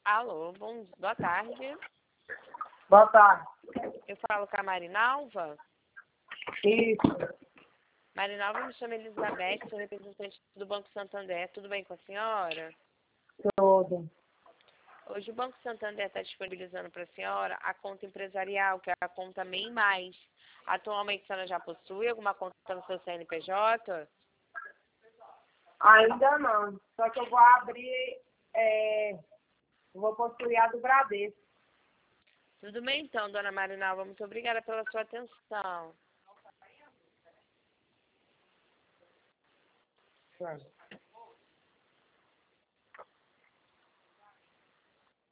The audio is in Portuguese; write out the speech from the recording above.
Alô, boa tarde. Boa tarde. Eu falo com a Marinalva. Isso. Marinalva, me chama Elizabeth, sou representante do Banco Santander. Tudo bem com a senhora? Tudo. Hoje o Banco Santander está disponibilizando para a senhora a conta empresarial, que é a conta MEI Mais. Atualmente a senhora já possui alguma conta no seu CNPJ? Ainda não. Só que eu vou abrir, eu vou possuir a do Bradesco. Tudo bem então, dona Marinalva. Muito obrigada pela sua atenção. Claro.